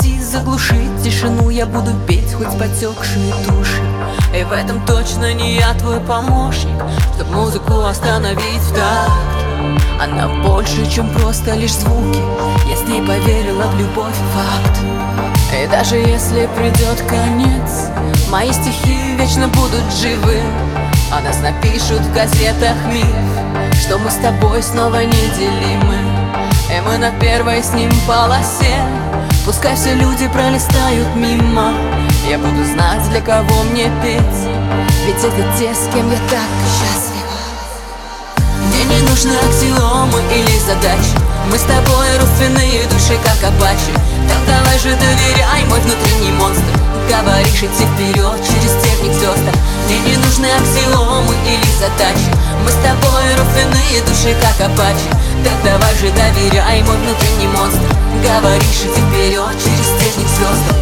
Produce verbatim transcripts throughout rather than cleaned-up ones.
попроси заглушить тишину. Я буду петь хоть потекшие души, и в этом точно не я твой помощник, чтоб музыку остановить в такт. Она больше, чем просто лишь звуки. Я с ней поверила в любовь, факт. И даже если придет конец, мои стихи вечно будут живы. О нас напишут в газетах миф, что мы с тобой снова неделимы. И мы на первой с ним полосе. Пускай все люди пролистают мимо, я буду знать, для кого мне петь, ведь это те, с кем я так счастлива. Мне не нужны аксиомы или задачи. Мы с тобой родственные души, как апачи. Так давай же доверяй, мой внутренний монстр. Говоришь идти вперед через техник звезд. Мне не нужны аксиомы или задачи. Мы с тобой родственные души, как апачи. Так давай же доверяй, мой внутренний монстр. Говоришь идти вперед через техник звезд.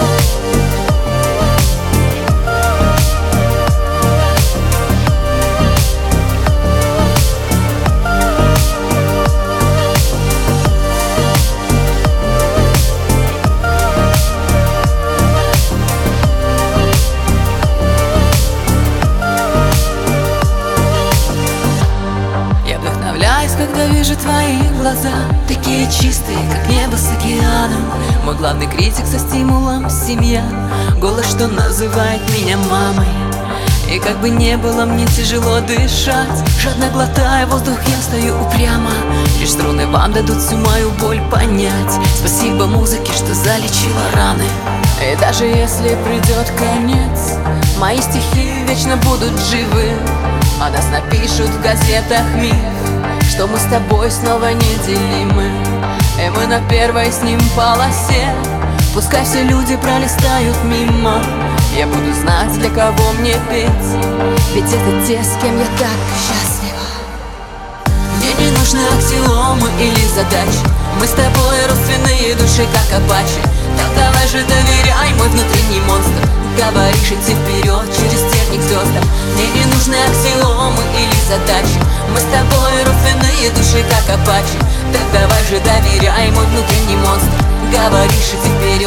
Когда вижу твои глаза, такие чистые, как небо с океаном. Мой главный критик со стимулом — семья. Голос, что называет меня мамой. И как бы не было мне тяжело дышать, жадно глотая воздух, я стою упрямо. Лишь струны вам дадут всю мою боль понять. Спасибо музыке, что залечила раны. И даже если придет конец, мои стихи вечно будут живы. О нас напишут в газетах миф, что мы с тобой снова неделимы. И мы на первой с ним полосе. Пускай все люди пролистают мимо, я буду знать, для кого мне петь, ведь это те, с кем я так счастлива. Мне не нужны аксиомы или задачи. Мы с тобой родственные души, как апачи. Так давай же доверяй, мой внутренний монстр. Говоришь идти вперед через техник звезд. Мне не нужны аксиомы или задачи. Мы с тобой родственные души, как апачи. Так давай же доверяй, мой внутренний монстр. Говоришь идти вперед